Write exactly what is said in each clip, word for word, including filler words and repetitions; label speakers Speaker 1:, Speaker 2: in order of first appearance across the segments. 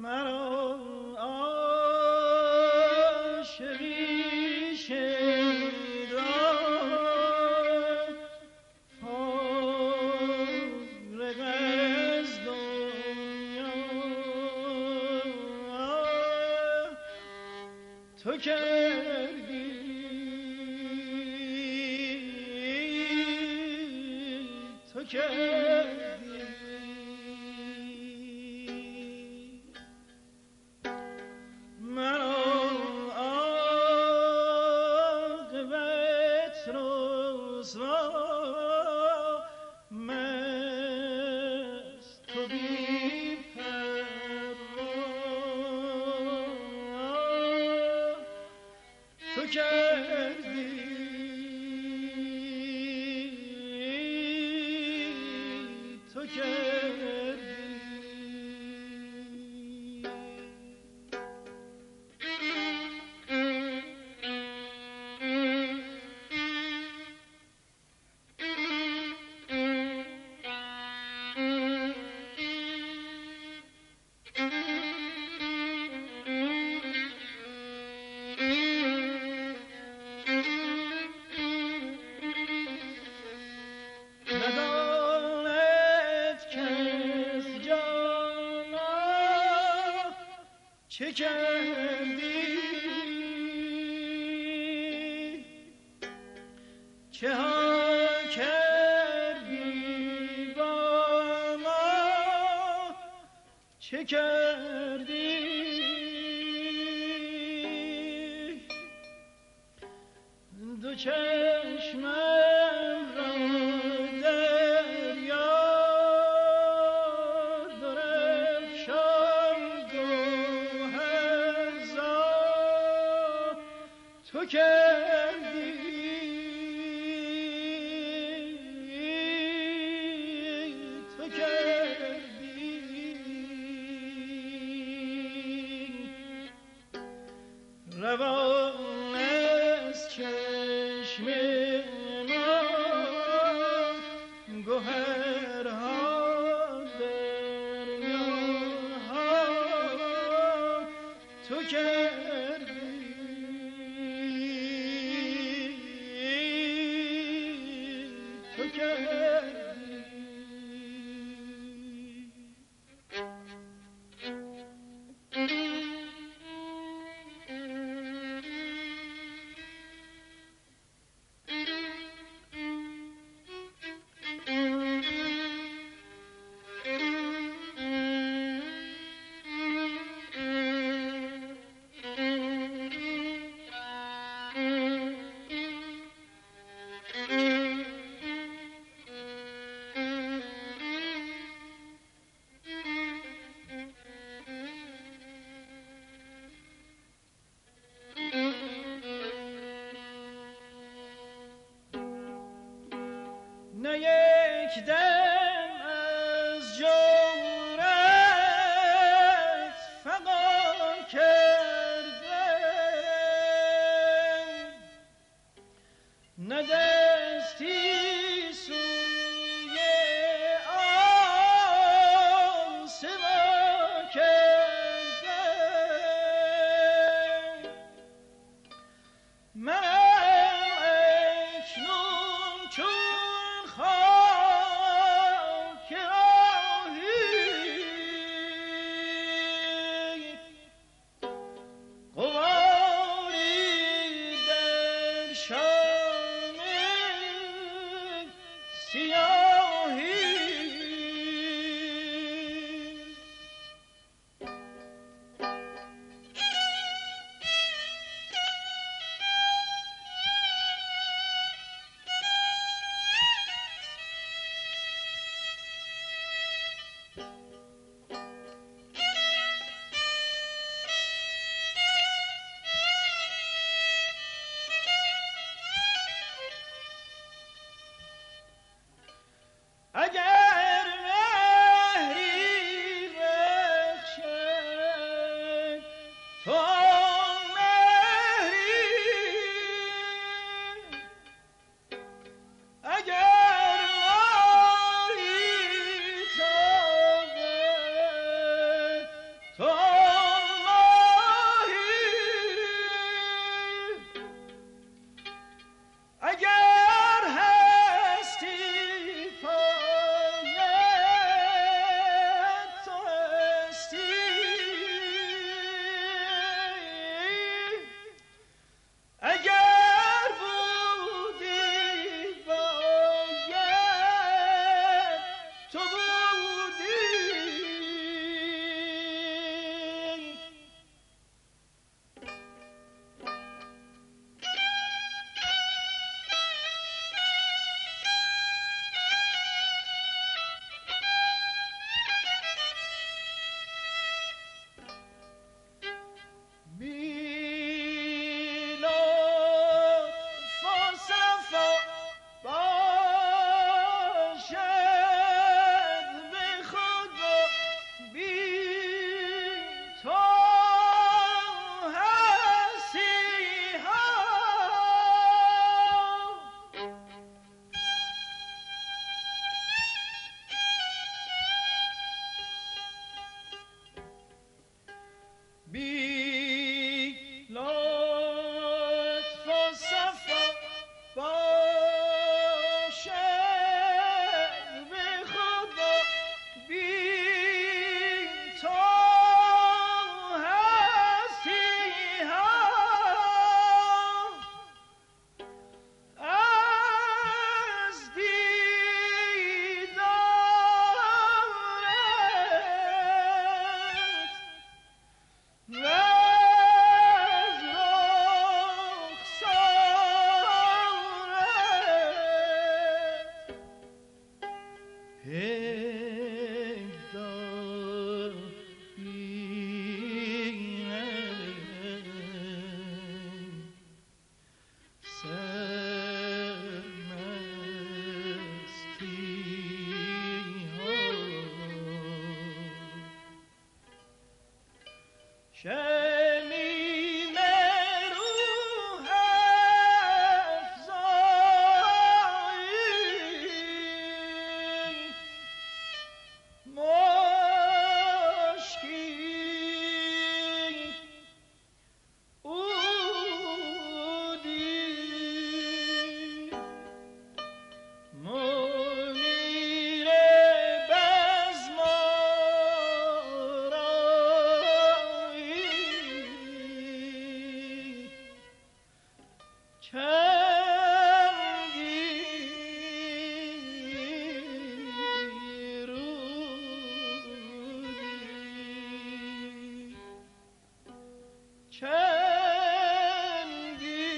Speaker 1: تو کردی تو کردی من عاقبت رسوا مست تو بی تو کردی تو کردی چه کردی چه ها کردی با ما چه کردی دو چشمم را دریا تو کردی تو کردی روان از چشم ما گوهرها دریاها تو کردی تو کردی شمیم روح افزایی مشکی اودی منیر بزمارایی چنگی رودی چنگی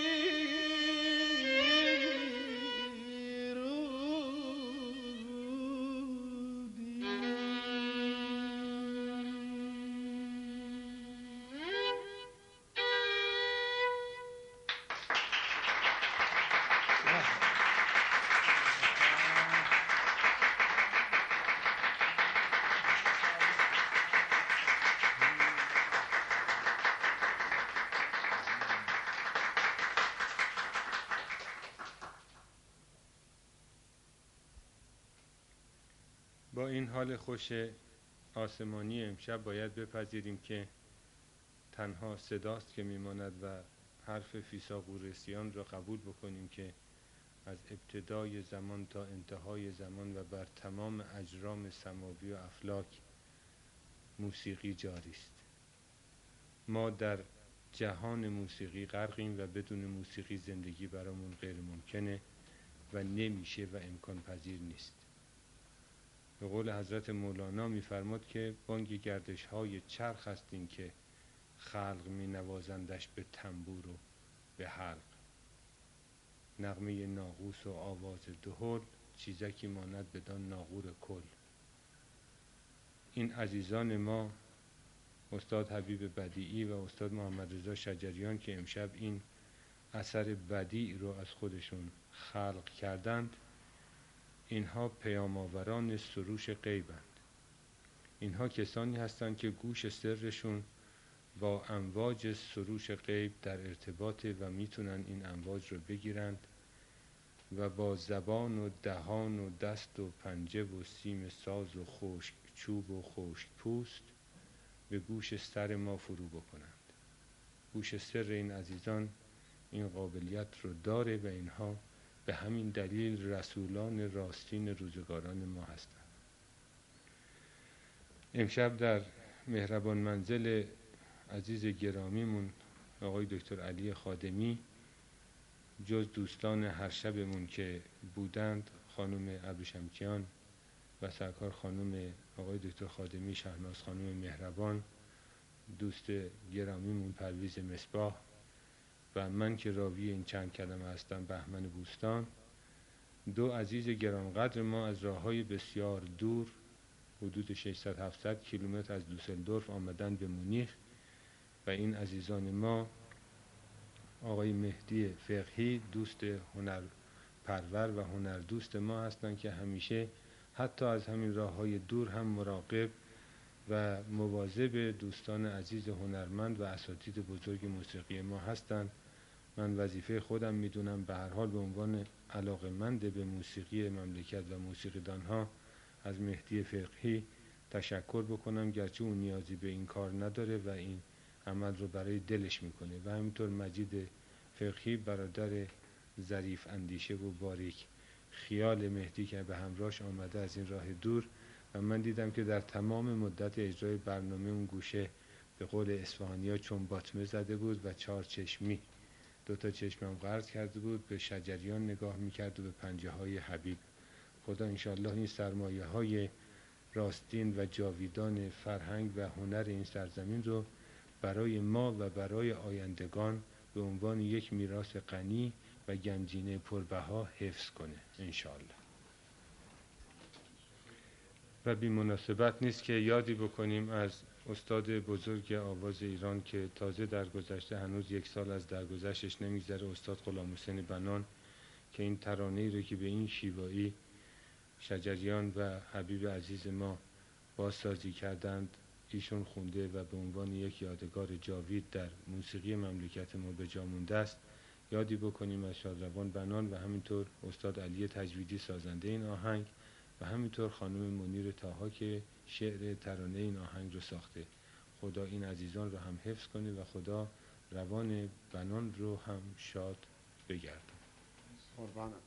Speaker 2: با این حال خوش آسمانی امشب باید بپذیریم که تنها صداست که میماند و حرف فیثاغورثیان را قبول بکنیم که از ابتدای زمان تا انتهای زمان و بر تمام اجرام سماوی و افلاک موسیقی جاری است. ما در جهان موسیقی غرقیم و بدون موسیقی زندگی برامون غیر ممکنه و نمیشه و امکان پذیر نیست. به قول حضرت مولانا میفرماد که بانگ گردش های چرخ است این که خلق می نوازندش به تنبور و به حلق. نغمه ناقوس و آواز دهل چیزکی ماند بدان ناقور کل. این عزیزان ما استاد حبیب بدیعی و استاد محمد رضا شجریان که امشب این اثر بدیع رو از خودشون خلق کردند، اینها پیام‌آوران سروش غیبند. اینها کسانی هستند که گوش سرشون با امواج سروش غیب در ارتباطه و میتونن این امواج رو بگیرند و با زبان و دهان و دست و پنجه و سیم ساز و خشک چوب و خشک پوست به گوش سر ما فرو بکنند. گوش سر این عزیزان این قابلیت رو داره و اینها به همین دلیل رسولان راستین روزگاران ما هستند. امشب در مهربان منزل عزیز گرامیمون آقای دکتر علی خادمی جز دوستان هر شبمون که بودند، خانم ابریشمکیان و سرکار خانم آقای دکتر خادمی، شهناز خانم مهربان، دوست گرامیمون پرویز مصباح و من که راوی این چند کلمه هستم بهمن بوستان، دو عزیز گرانقدر ما از راههای بسیار دور حدود ششصد هفتصد کیلومتر از دوسلدورف آمدن به مونیخ و این عزیزان ما آقای مهدی فقهی دوست هنرپرور و هنردوست ما هستند که همیشه حتی از همین راههای دور هم مراقب و مواظب دوستان عزیز هنرمند و اساتید بزرگ موسیقی ما هستند. من وظیفه خودم میدونم به هر حال به عنوان علاقه‌مند به موسیقی مملکت و موسیقیدانها از مهدی فقهی تشکر بکنم، گرچه اون نیازی به این کار نداره و این عمل رو برای دلش میکنه و همینطور مجید فقهی برادر ظریف اندیشه و باریک خیال مهدی که به همراهش آمده از این راه دور و من دیدم که در تمام مدت اجرای برنامه اون گوشه به قول اصفهانی‌ها چون باطمه زده بود و چهار چشمی دو تا چشمم قرض کرده بود، به شجریان نگاه میکرد و به پنجه های حبیب. خدا انشالله این سرمایه های راستین و جاویدان فرهنگ و هنر این سرزمین رو برای ما و برای آیندگان به عنوان یک میراث غنی و گنجینه پربها حفظ کنه انشالله. و بی مناسبت نیست که یادی بکنیم از استاد بزرگ آواز ایران که تازه درگذشته، هنوز یک سال از درگذشتش نمیگذره، استاد غلام حسین بنان که این ترانه‌ای رو که به این شیوایی شجریان و حبیب عزیز ما بازسازی کردند ایشون خونده و به عنوان یک یادگار جاوید در موسیقی مملکت ما به جا مونده است یادی بکنیم از شادروان بنان و همینطور استاد علی تجویدی سازنده این آهنگ و همینطور خانم منیر طاها که شعر ترانه این آهنگ رو ساخته. خدا این عزیزان رو هم حفظ کنه و خدا روان بنان رو هم شاد بگردونه.
Speaker 3: قربانم.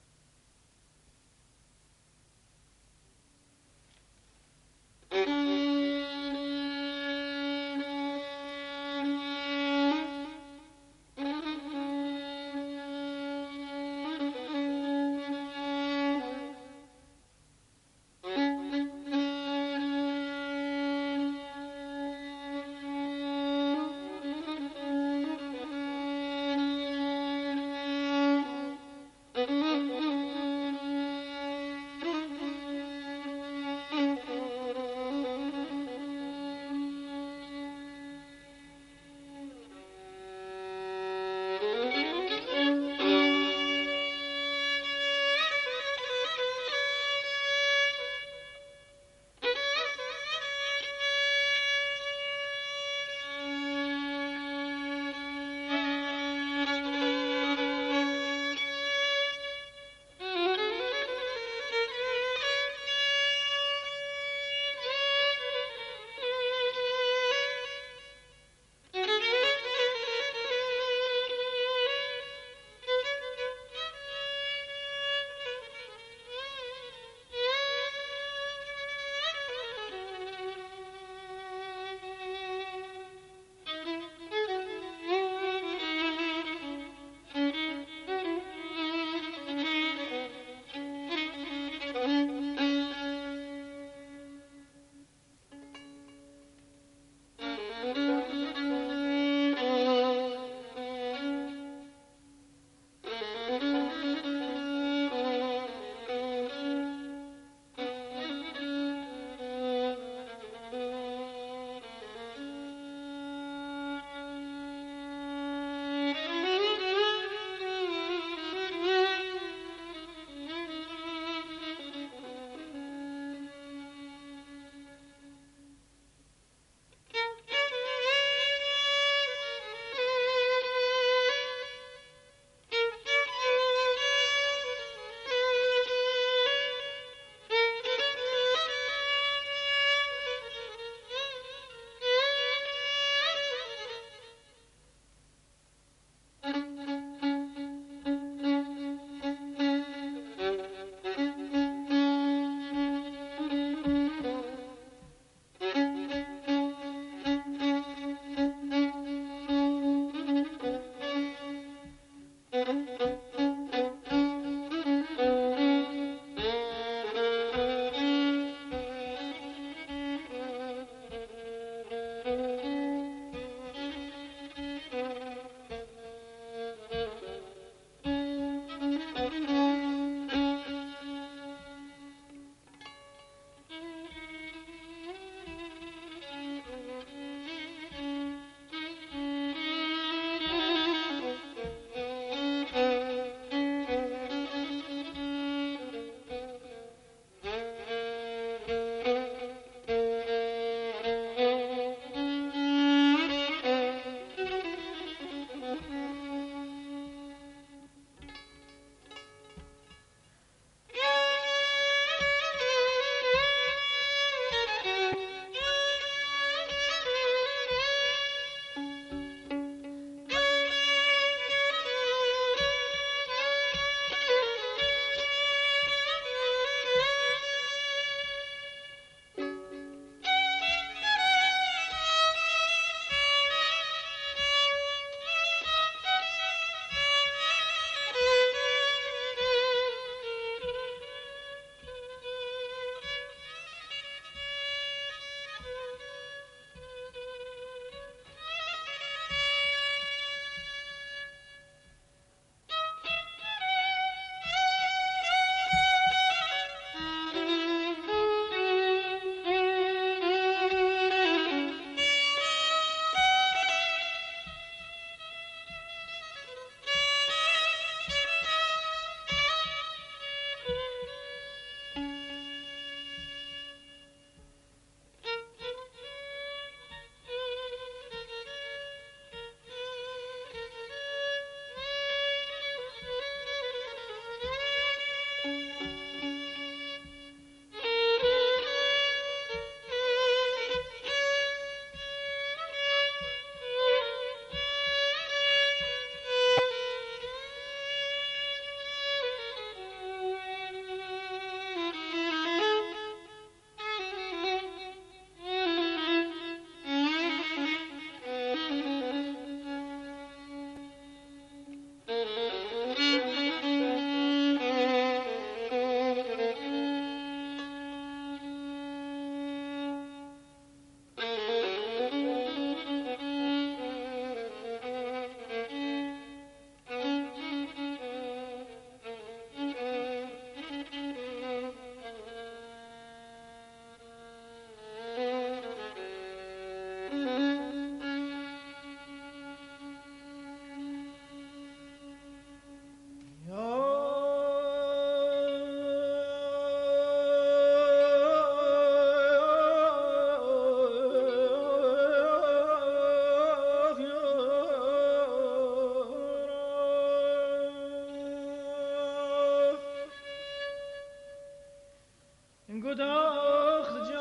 Speaker 1: گداخت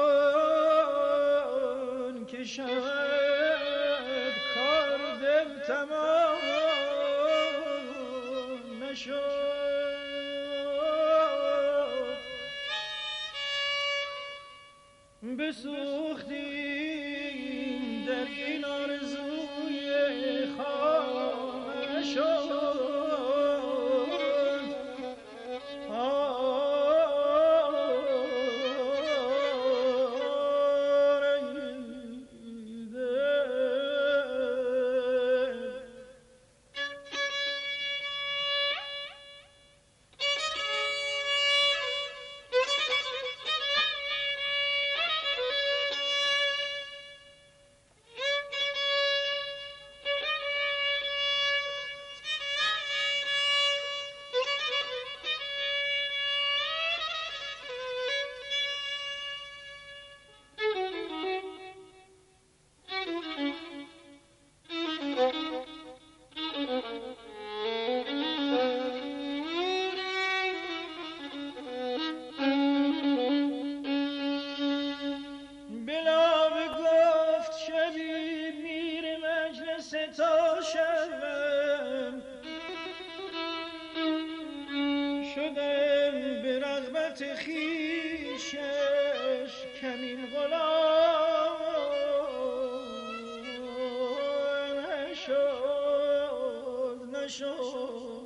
Speaker 1: جان که شد کار دل تمام نشد بسوختیم در این آرزوی خانه شد شدم به رغبت خویشش کمین غلام نشد نشد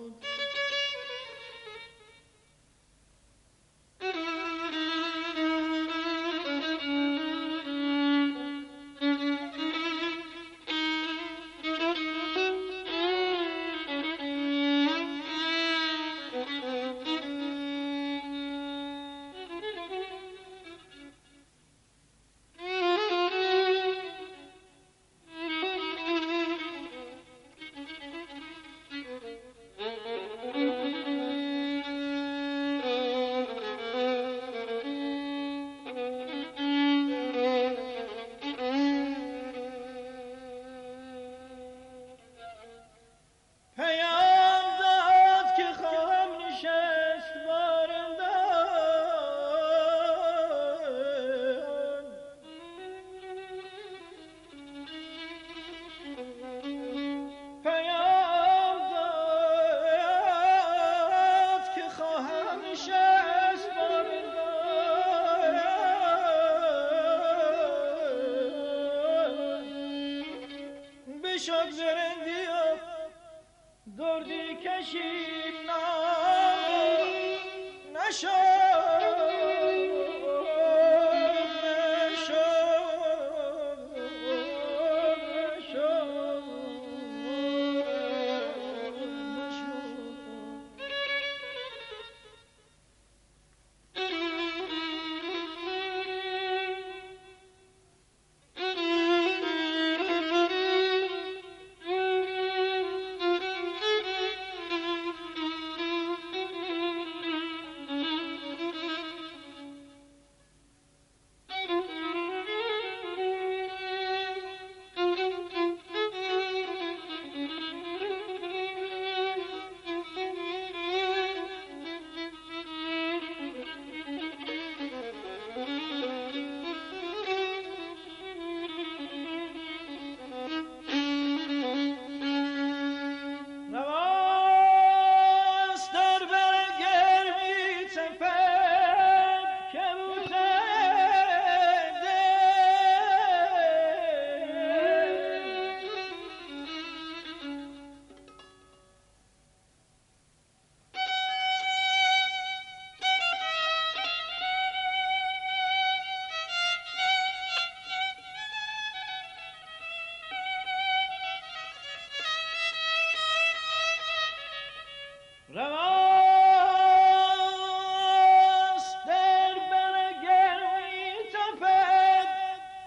Speaker 1: شد زرندی و دردی کشید نام نشد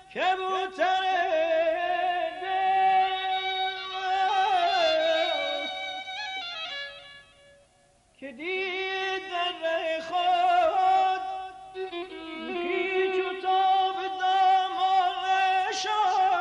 Speaker 1: کبوتر که دید در ره خود پیچ و تاب دامان شد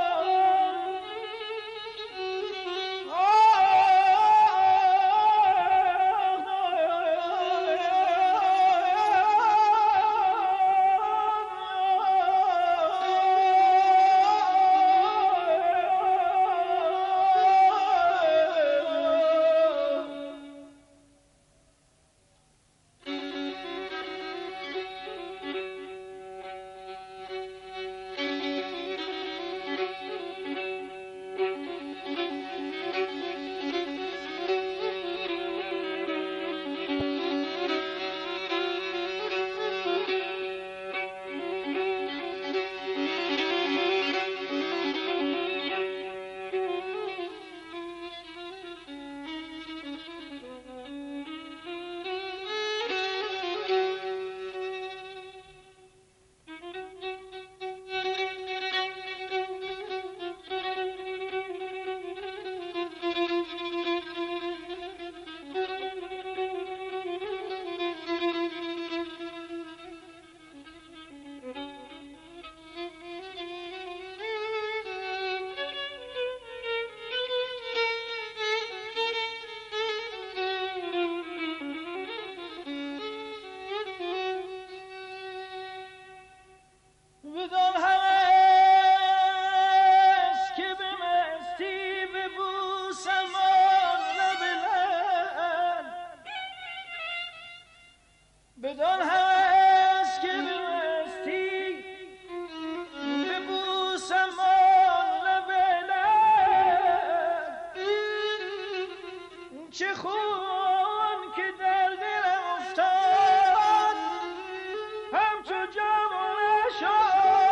Speaker 1: بدان هست که بمستی ببوسم آن لب لب چه خون که در دلم افتاد همچو جوانه شد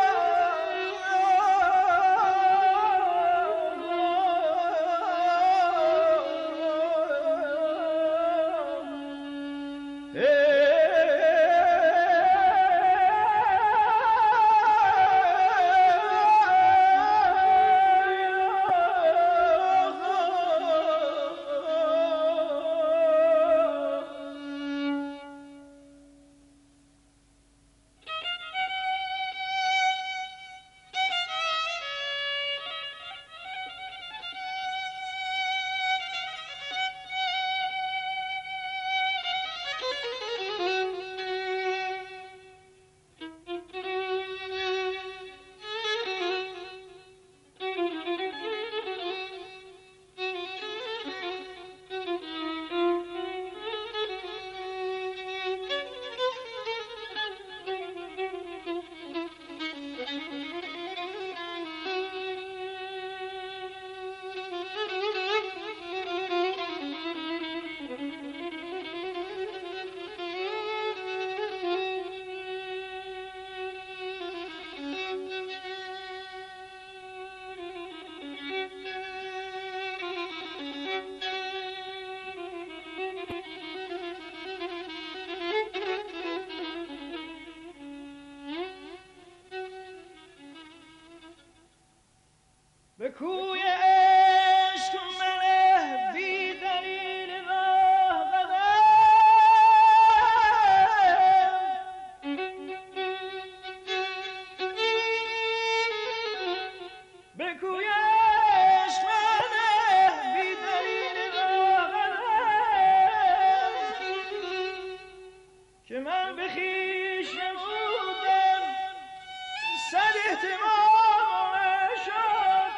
Speaker 1: به کوی عشق منه بی دلیل راه قدم به کوی عشق منه بی دلیل راه قدم که من به خویش نمودم صد احتمال شد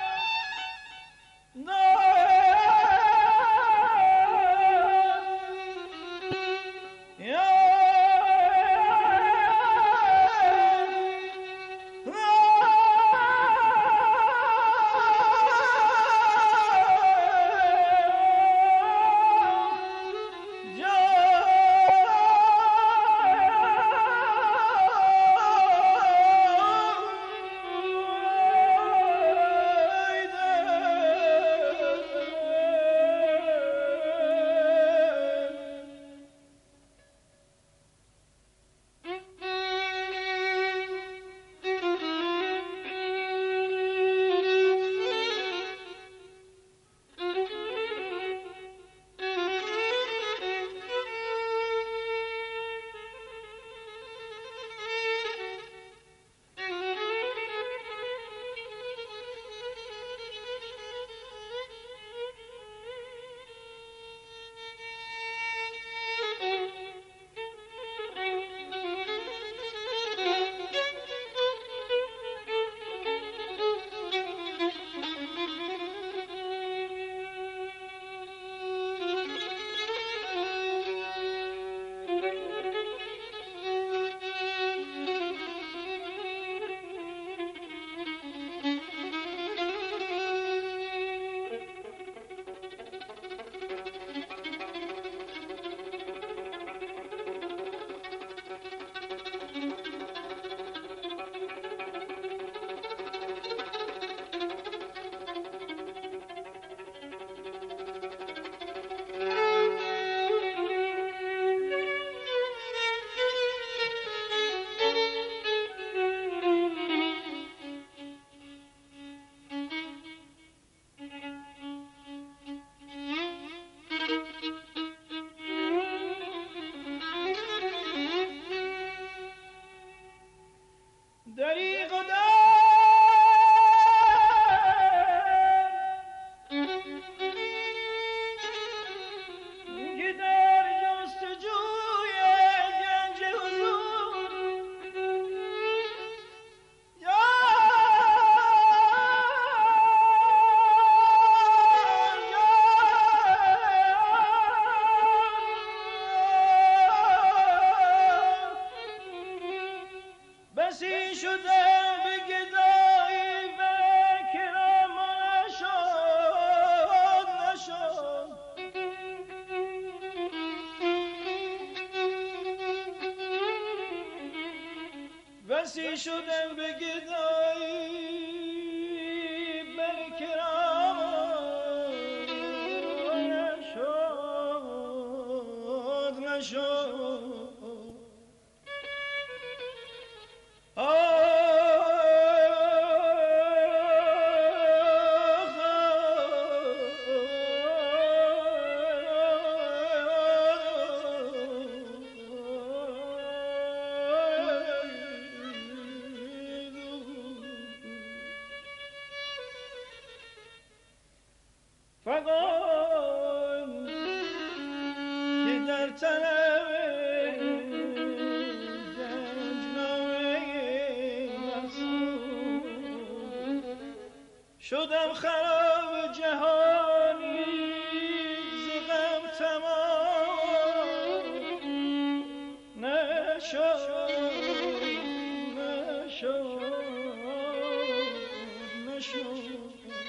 Speaker 1: بسی شدم به گدایی بر کرام نشد نشد فقط که در طلب گنجنامه مقصود شدم خراب جهانی ز غم تمام نشد نشد نشد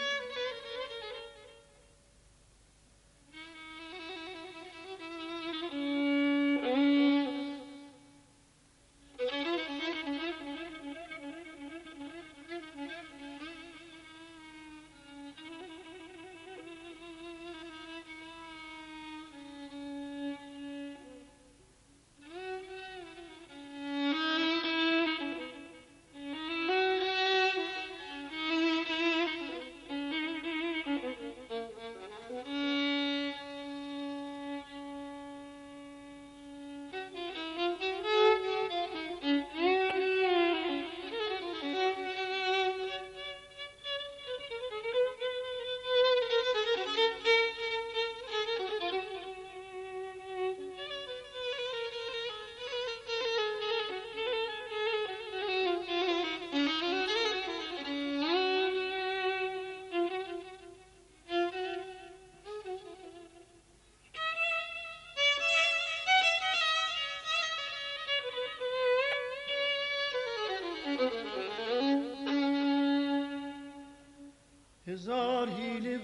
Speaker 1: هزار حیله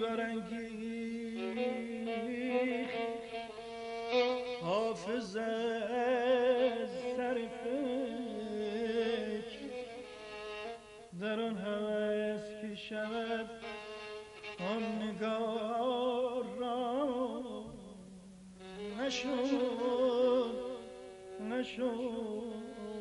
Speaker 1: برانگیخت حافظ از سر فکر در آن هوس که شود آن نگار را نشد نشد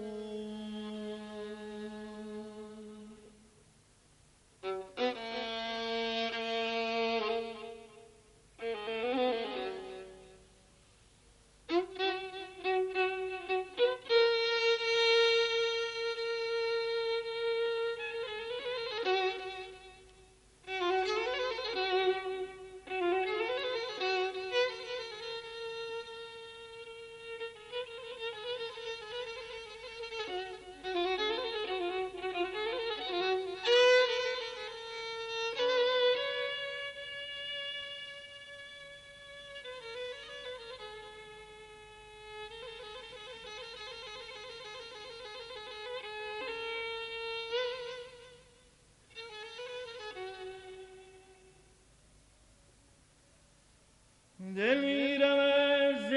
Speaker 1: دل میرم از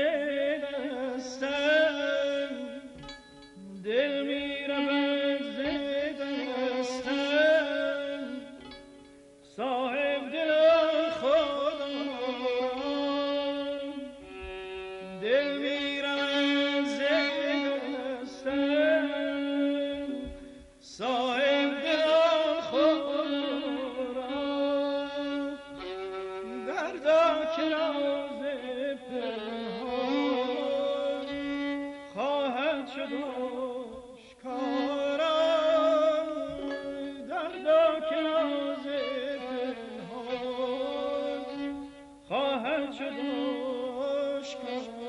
Speaker 1: دستم دل میرم از دستم صاحب دل خودم دل میرم از دستم صاحب دل خودم دردا که خواهد شد آشکارا دردا که راز پنهان خواهد شد آشکارا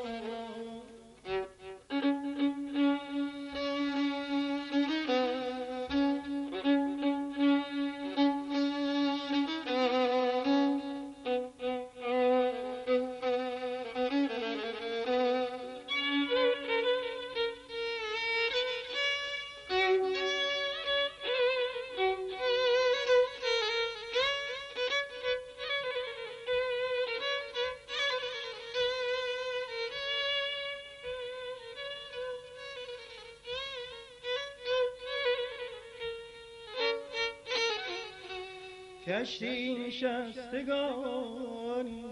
Speaker 1: کشتی نشستگانی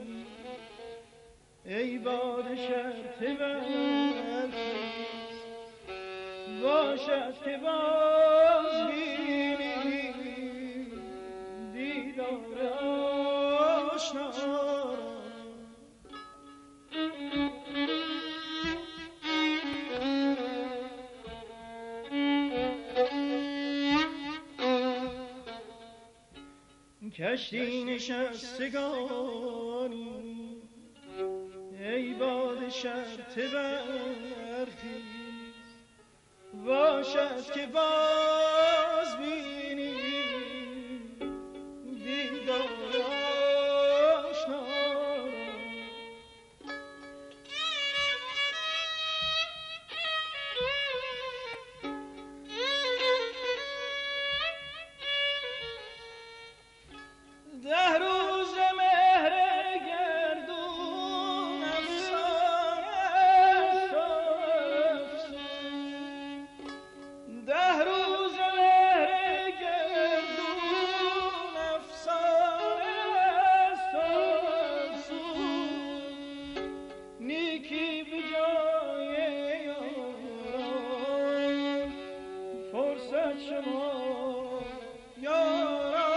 Speaker 1: ای باد شرط برخیز باشد که باز بینی دیدار آشنا را. کشتی نشستگانی ای باد شرط برخیز باشد که باز بینی دیدار آشنا را. ده روز مهر گردون افسانه است و افسون. ده روز مهر گردون افسانه است و افسون. نیکی به جای یاران فرصت شما یاران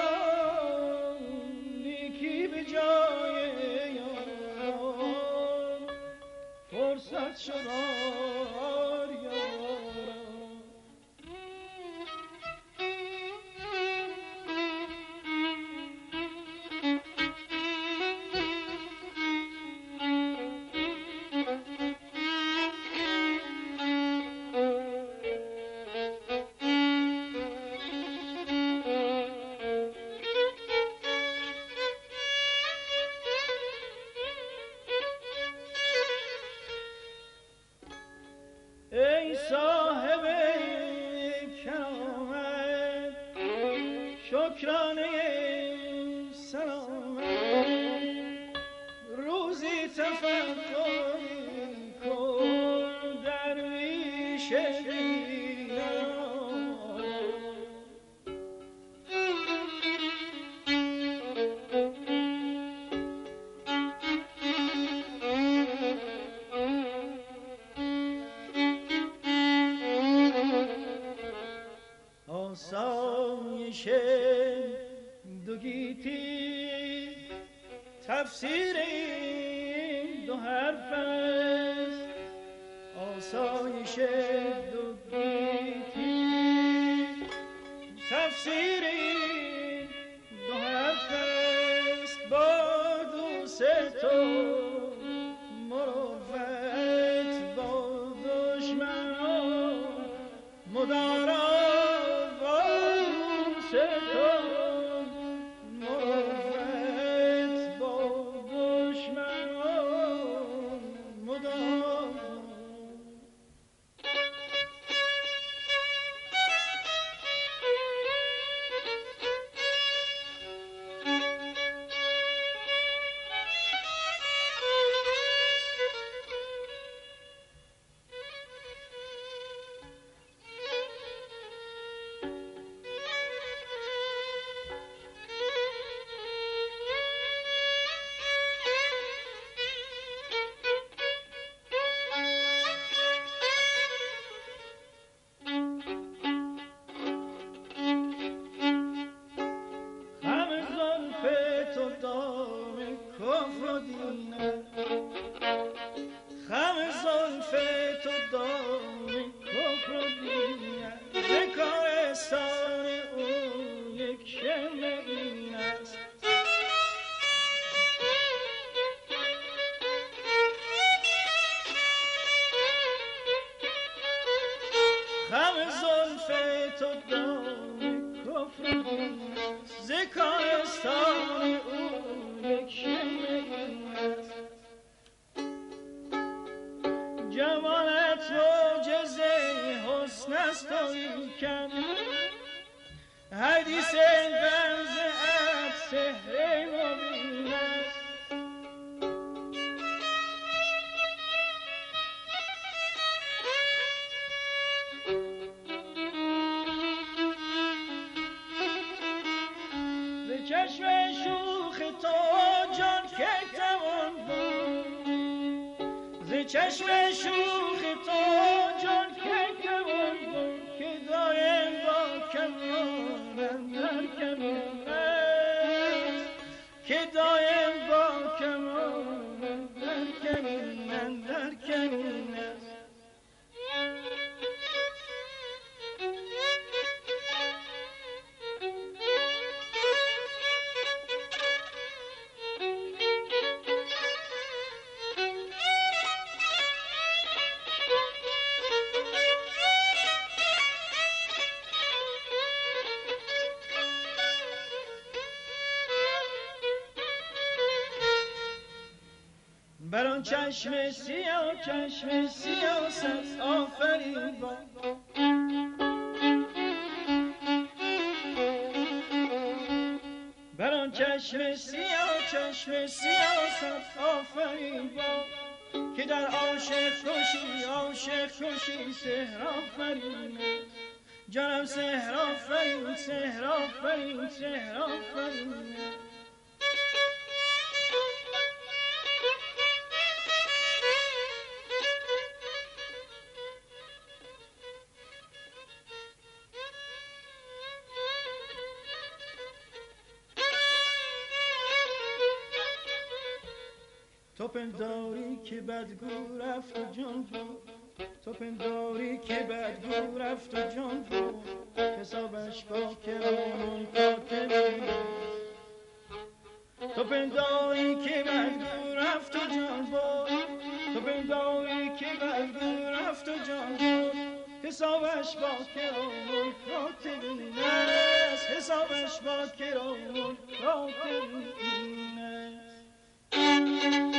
Speaker 1: فرصت شمار یاران. ای صاحب کرامت شکرانه سلامت روزی تفکر کن درویش دیدار. آسایش دو گیتی تفسیر این دو حرف است. آسایش دو گیتی تفسیر این دو حرف است. با دوست تو مروت با دشمنان مدارا جمالت معجز حسن است و کم حدیث غمزه ات سحر مبین است. به چشم شوخ تو جان که توان بود، ز چشم شوخ تو جان که توان بود، که دایم با کمان در کمان است، که دایم با کمان در کمان در کمان است. بر آن چشم سیاه چشم سیاست آفرین با، بر آن چشم سیاه چشم سیاست آفرین با، که در عاشق کشی عاشق کشی سحر آفرین است. جانم سحر آفرین سحر آفرین سحر آفرین است. تو پنداری که بدگو رفت و جان بود، تو پنداری که بدگو رفت و جان بود، حسابش با کرام کاتبین است. تو پنداری که بدگو رفت و جان بود، تو پنداری که بدگو رفت و جان بود، حسابش با کرام کاتبین است، حسابش با کرام کاتبین است.